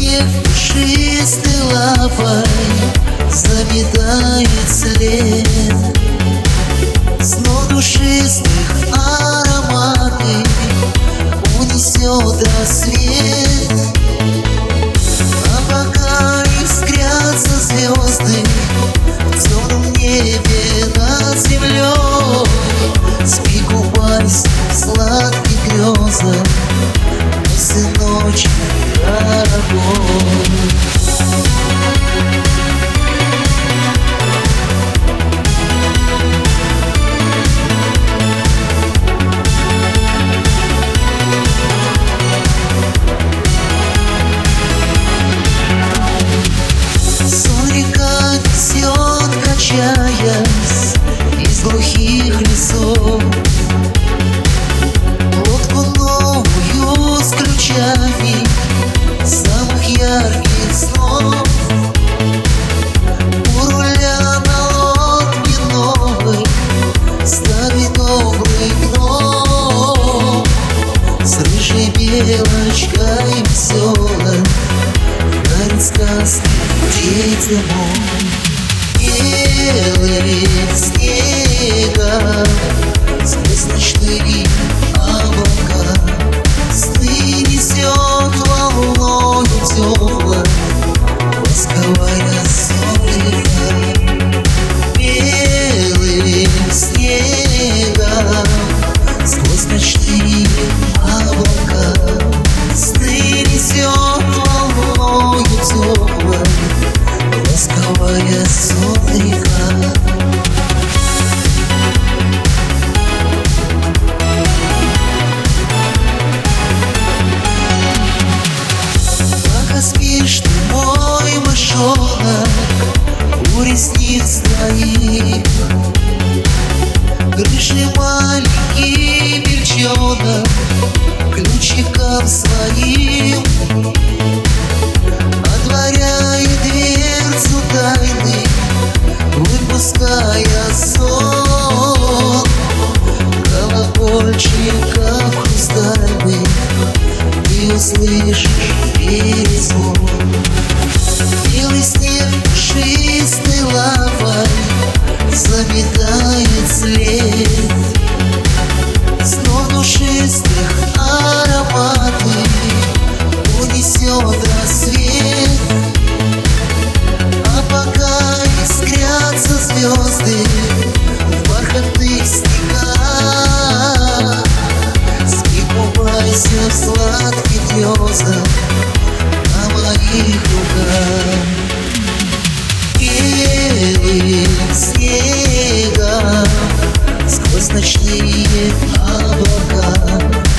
снег пушистой лапой заметает след. Снов душистых ароматы унесет рассвет. А пока искрятся звезды в темном небе над землей, спи, купайся в сладких грезах после ночи дорогой. Качаясь из глухих лесов, лодку новую с ключами самых ярких снов. У руля на лодке новой ставит добрый гном с рыжей белочкой веселой дарит сказки детям. Белый снега сквозь ночные облака сны несет волною теплой восковая солнышко. Белый снега сквозь ночные облака сны несет волною теплой восковая солнышко. Пока спишь ты, мой мышонок, у ресниц твоих крыши маленький бельчонок ключиком своим отворяет дверцу тайны, выпуская сон колокольчиков хрустальных. Ты услышишь перезвон. Белый снег пушистой лапой заметает след. Снов душистых ароматы унесет рассвет. А пока искрятся звезды в бархатных снегах, спи, купайся в сладких грезах на моих руках. Белый снега сквозь ночные облака